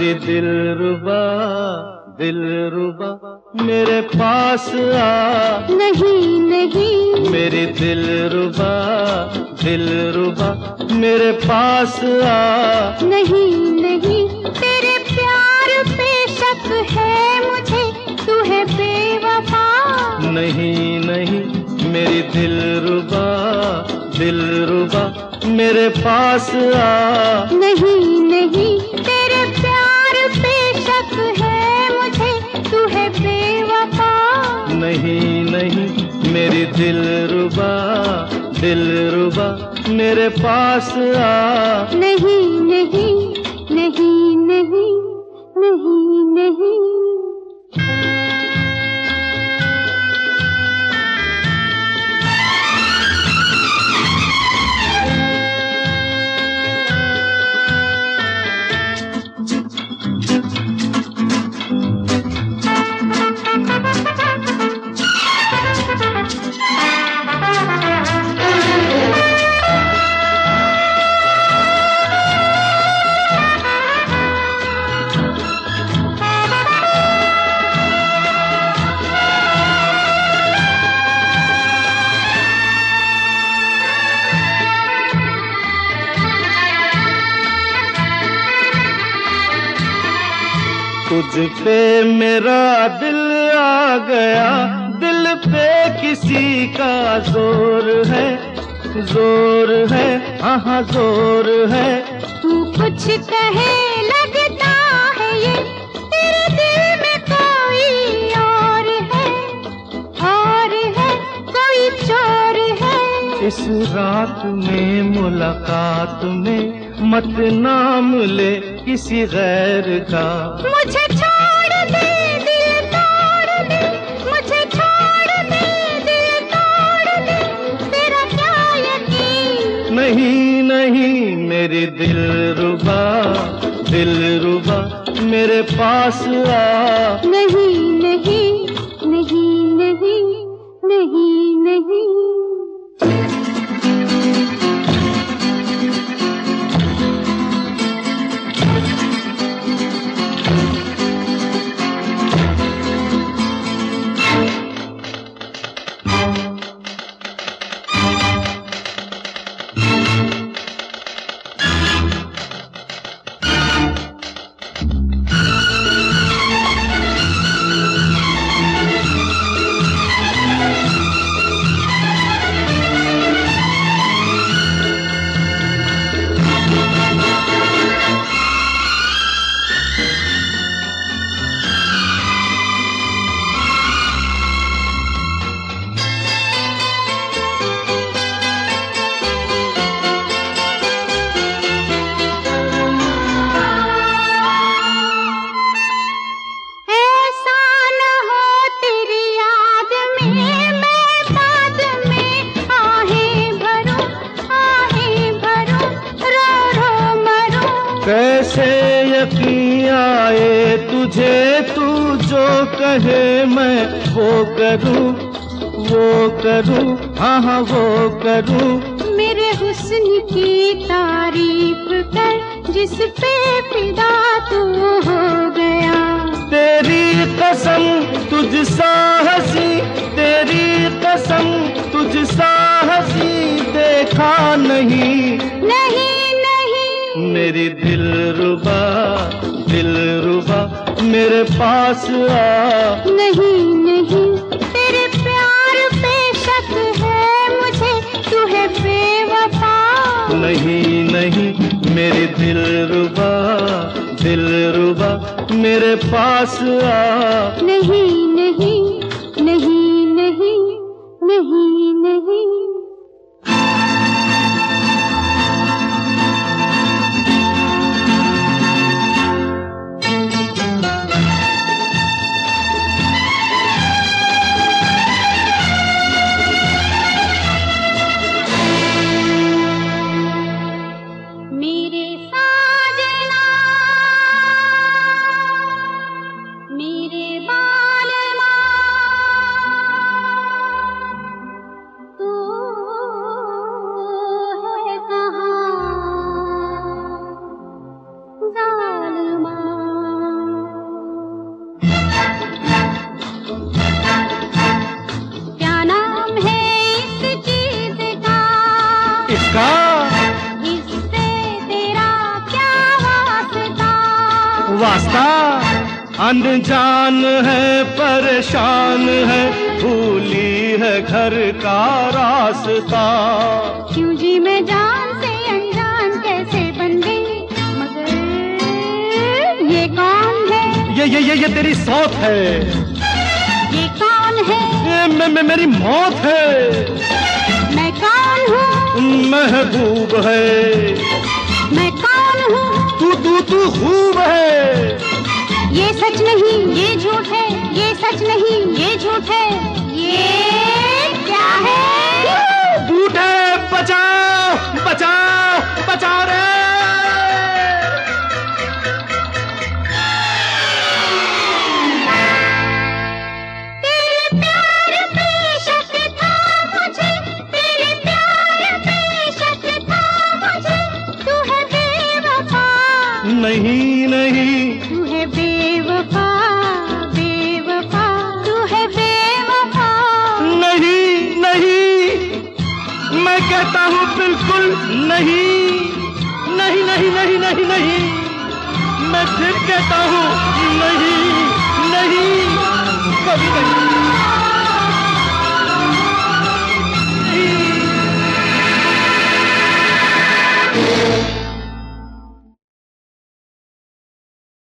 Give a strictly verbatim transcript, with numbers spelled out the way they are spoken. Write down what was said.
मेरी दिलरुबा दिलरुबा मेरे पास आ। नहीं नहीं मेरी दिलरुबा दिलरुबा मेरे पास आ। नहीं नहीं तेरे प्यार पे शक है मुझे, तू है बेवफा। नहीं नहीं मेरी दिलरुबा दिलरुबा मेरे पास आ। नहीं नहीं तेरे प्यार पे शक है मुझे, तू है बेवफा। नहीं नहीं मेरी दिलरुबा दिलरुबा मेरे पास आ। नहीं नहीं नहीं नहीं नहीं नहीं तुझ पे मेरा दिल आ गया, दिल पे किसी का जोर है, जोर है, हाँ जोर है। तू कुछ कहे लगता है ये तेरे दिल में कोई और है, और है कोई चोर है। इस रात में मुलाकात में मत नाम ले किसी गैर का। मुझे छोड़ दे दिल तोड़ दे, मुझे छोड़ दे दिल तोड़ दे, तेरा क्या यकीन। नहीं नहीं मेरी दिलरुबा दिलरुबा मेरे पास आ। नहीं नहीं नहीं नहीं नहीं नहीं कैसे यकीन आए तुझे, तू जो कहे मैं वो करूं, वो करूं, हाँ हाँ वो करूं। मेरे हुस्न की तारीफ कर जिस पे फिदा तू हो गया। तेरी कसम तुझ सा हंसी, तेरी कसम तुझ सा हंसी देखा नहीं। नहीं मेरी दिलरुबा दिलरुबा मेरे पास आ। नहीं नहीं तेरे प्यार पे शक है मुझे, तू है बेवफा। नहीं नहीं मेरी दिलरुबा दिलरुबा मेरे पास आ। नहीं नहीं नहीं नहीं नहीं नहीं ज़ालिमा। वास्ता, अनजान है परेशान है, भूली है घर का रास्ता। क्यों जी मैं जान से अनजान कैसे बन गई, मगर ये कौन है? ये ये ये ये तेरी सौत है। ये कौन है? ये मे, मे, मेरी मौत है। मैं कौन हूँ? महबूब है। मैं कौन हूँ? तू तू तू खूब है। ये सच नहीं ये झूठ है, ये सच नहीं ये झूठ है, ये क्या है? झूठ है। बचाओ बचाओ बचाओ रे। तेरे प्यार पे शक था मुझे, तेरे प्यार पे शक था मुझे, तू है बेवफा। नहीं नहीं तू है बेवफा, बेवफा, तू है बेवफा। नहीं नहीं, मैं कहता हूँ बिल्कुल नहीं। नहीं नहीं नहीं नहीं नहीं, मैं फिर कहता हूँ नहीं नहीं।